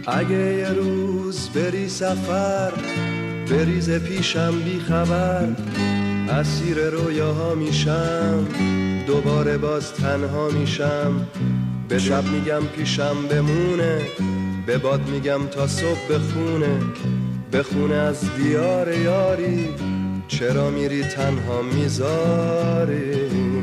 اگه یه روز بری سفر بریز پیشم بی خبر، اسیر رویاها میشم دوباره باز تنها میشم. به شب میگم پیشم بمونه، به باد میگم تا صبح بخونه از دیار یاری، چرا میری تنها میذاری؟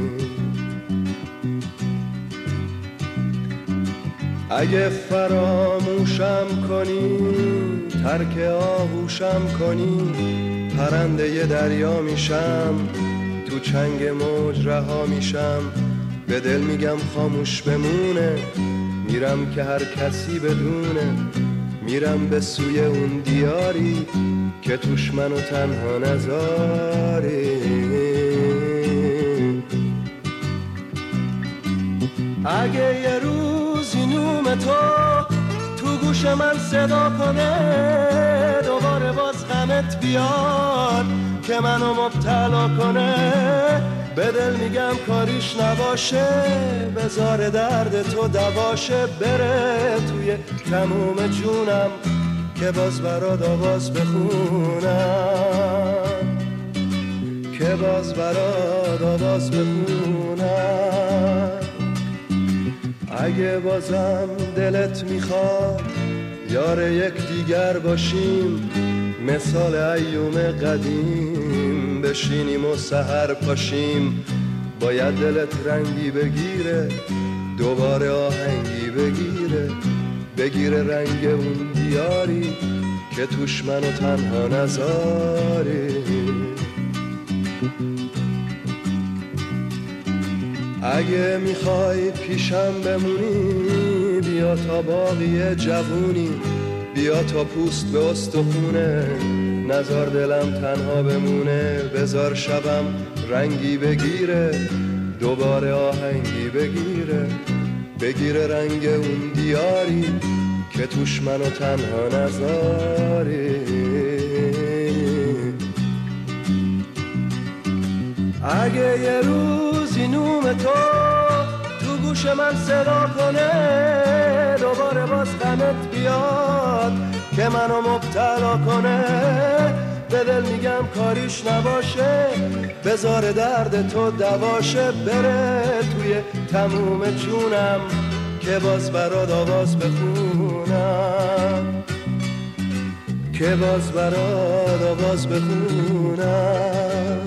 اگه فراموشم کنی ترک آغوشم کنی، پرنده ی دریا میشم تو چنگ موج رها میشم. به دل میگم خاموش بمونه، میرم که هر کسی بدونه، میرم به سوی اون دیاری که توش منو تنها نذاری. اگه یه روزی نوم تو گوش من صدا کنه، دوباره باز غمت بیاد که منو مبتلا کنه، به دل میگم کاریش نباشه، بذار درد تو دواشه، بره توی تموم جونم که باز برات آواز بخونم، که باز برات آواز بخونم. اگه بازم دلت میخواد یار یک دیگر باشیم، مثال ایوم قدیم بشینیم و سحر پاشیم. باید دلت رنگی بگیره، دوباره آهنگی بگیره رنگ اون دیاری که توش منو تنها نذاری. اگه میخوای پیشم بمونی بیا تا باقی جوونی، بیا تا پوست به استخونه، نذار دلم تنها بمونه. بذار شبم رنگی بگیره، دوباره آهنگی بگیره رنگ اون دیاری که توش منو تنها نذاری. اگه یه روزی نوم تو گوش من صدا کنه، دوباره باز غمت بیاد که منو مبتلا کنه، به دل میگم کاریش نباشه، بذار درد تو دواشه، بره توی تموم جونم که باز برات آواز بخونم، که باز برات آواز بخونم.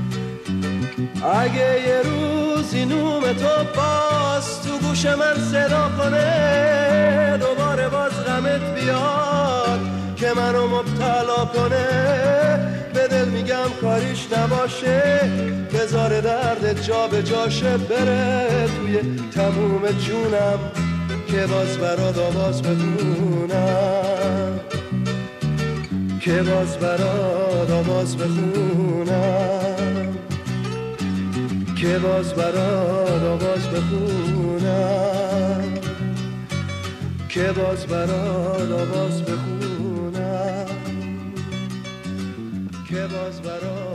اگه یه روزی نوم تو باز تو گوش من صدا کنه، دوباره باز غمت بیاد که منو مبتلا کنه، به دل میگم کاریش نباشه، بذار دردت جا به جاشه، بره توی تموم جونم که باز برات آواز بخونم، که باز برات آواز بخونم، که باز برات آواز بخونم، که باز برات آواز بخونم، که باز برات